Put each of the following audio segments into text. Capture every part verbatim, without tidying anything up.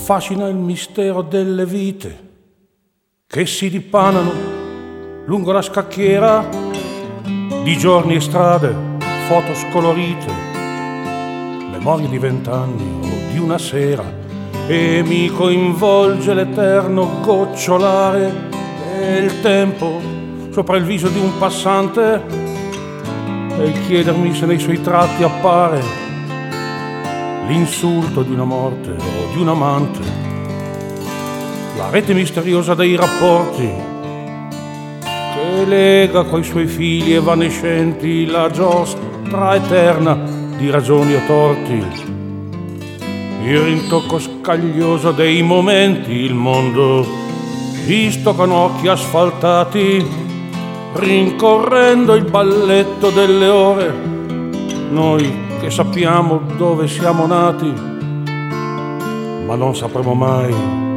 affascina il mistero delle vite che si dipanano lungo la scacchiera di giorni e strade, foto scolorite, memorie di vent'anni o di una sera, e mi coinvolge l'eterno gocciolare del tempo sopra il viso di un passante e il chiedermi se nei suoi tratti appare l'insulto di una morte o di un amante, la rete misteriosa dei rapporti che lega coi suoi figli evanescenti la giostra eterna di ragioni o torti, il rintocco scaglioso dei momenti, il mondo visto con occhi asfaltati, rincorrendo il balletto delle ore, noi che sappiamo dove siamo nati, ma non sapremo mai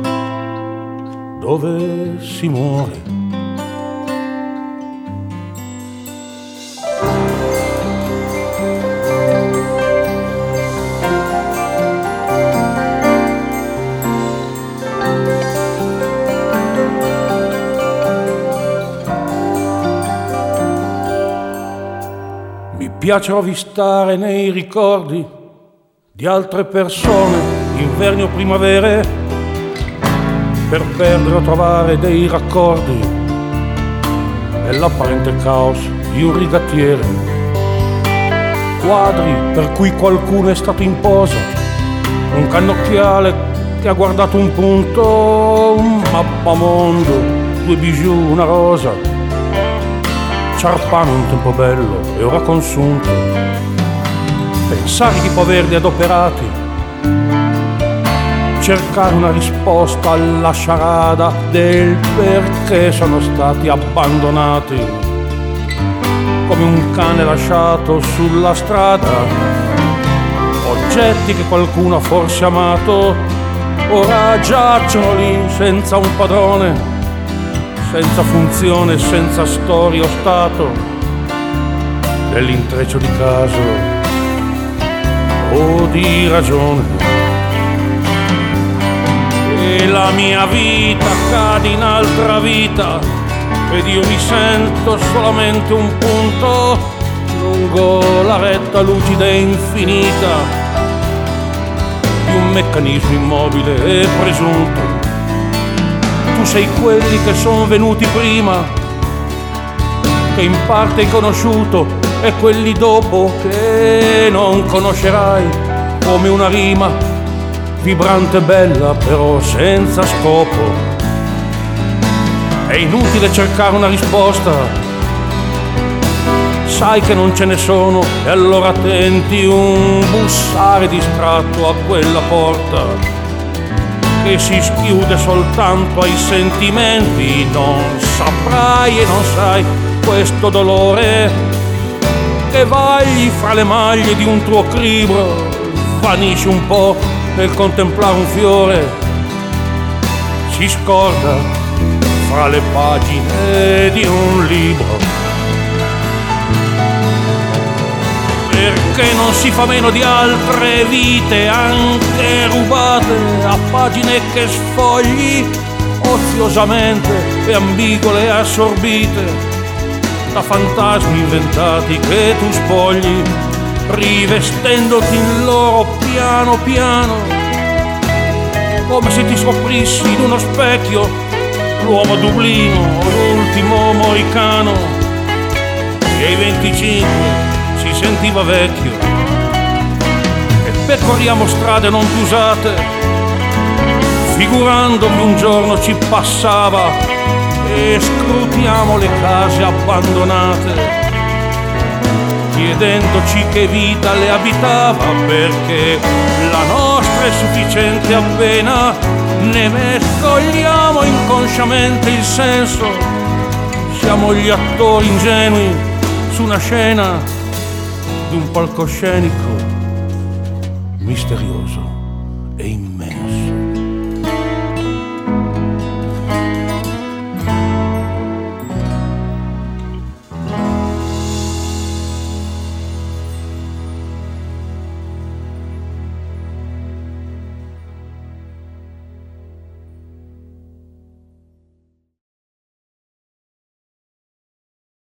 dove si muore. Mi piace rovistare nei ricordi di altre persone, inverni o primavere, per perdere o trovare dei raccordi nell'apparente caos di un rigattiere. Quadri per cui qualcuno è stato in posa, un cannocchiale che ha guardato un punto, un mappamondo, due bijou, una rosa, Ciarpano un tempo bello e ora consunto, pensare di poverli adoperati, cercare una risposta alla sciarada del perché sono stati abbandonati come un cane lasciato sulla strada, oggetti che qualcuno ha forse amato ora giacciono lì senza un padrone, senza funzione, senza storia o stato, nell'intreccio di caso o di ragione. E la mia vita cade in altra vita ed io mi sento solamente un punto lungo la retta lucida e infinita di un meccanismo immobile e presunto. Tu sei quelli che sono venuti prima, che in parte hai conosciuto, e quelli dopo che non conoscerai, come una rima vibrante e bella però senza scopo. È inutile cercare una risposta, sai che non ce ne sono, e allora tenti un bussare distratto a quella porta che si schiude soltanto ai sentimenti. Non saprai e non sai questo dolore che vagli fra le maglie di un tuo cribro, svanisce un po' nel contemplare un fiore, si scorda fra le pagine di un libro. Perché non si fa meno di altre vite, anche rubate, a pagine che sfogli oziosamente e ambigole e assorbite da fantasmi inventati che tu spogli, rivestendoti in loro piano piano, come se ti scoprissi in uno specchio l'uomo Dublino o l'ultimo Moicano, che ai venticinque si sentiva vecchio, e percorriamo strade non più usate, figurando che un giorno ci passava, e scrutiamo le case abbandonate, chiedendoci che vita le abitava, perché la nostra è sufficiente appena ne mescoliamo inconsciamente il senso. Siamo gli attori ingenui su una scena di un palcoscenico misterioso e immenso.